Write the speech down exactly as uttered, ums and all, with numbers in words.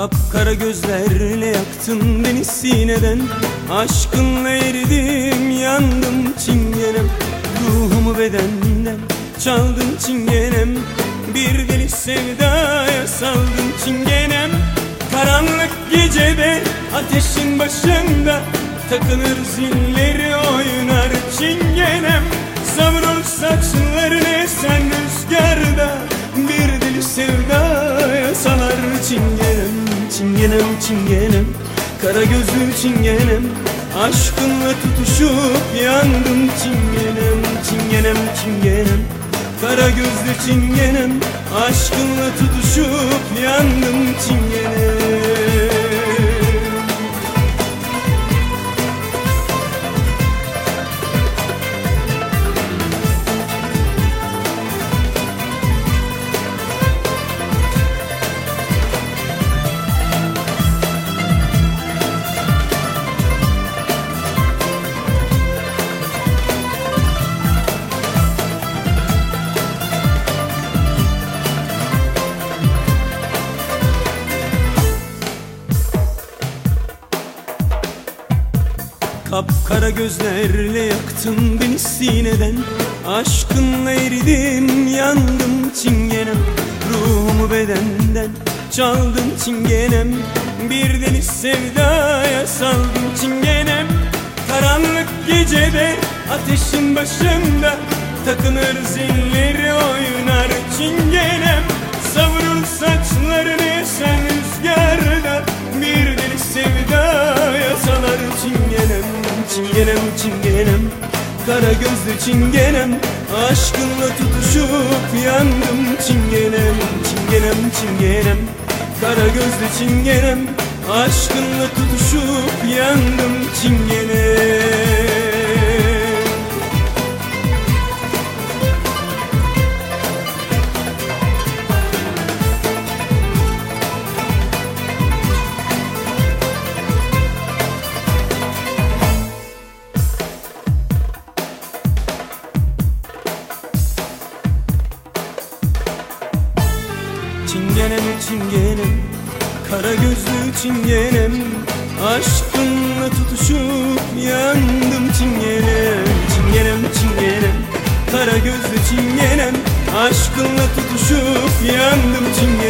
Kapkara gözlerle yaktın beni sineden, aşkınla eridim yandım çingenem. Ruhumu bedenden çaldın çingenem, bir deli sevdaya saldın çingenem. Karanlık gecede ateşin başında takılır zilleri oynar çingenem. Savrul saçlarını esen rüzgarda bir deli sevdaya salar çingenem. Çingenem çingenem, kara gözlü çingenem, aşkınla tutuşup yandım çingenem. Çingenem çingenem, kara gözlü çingenem, aşkınla tutuşup yandım çingenem. Kapkara gözlerle yaktın beni sineden, aşkınla eridim yandım çingenem. Ruhumu bedenden çaldın çingenem, bir deli sevdaya saldın çingenem. Karanlık gecede ateşin başında takılır zilleri oynar çingenem. Savrul saçlarını esen rüzgarda bir deli sevdaya salar çingenem. Çingenem çingenem, kara gözlü çingenem, aşkınla tutuşup yandım çingenem. Çingenem çingenem, kara gözlü çingenem, aşkınla tutuşup yandım çingenem. Çingenem çingenem, kara gözlü çingenem, aşkınla tutuşup yandım çingenem. Çingenem çingenem, kara gözlü çingenem, aşkınla tutuşup yandım çingenem.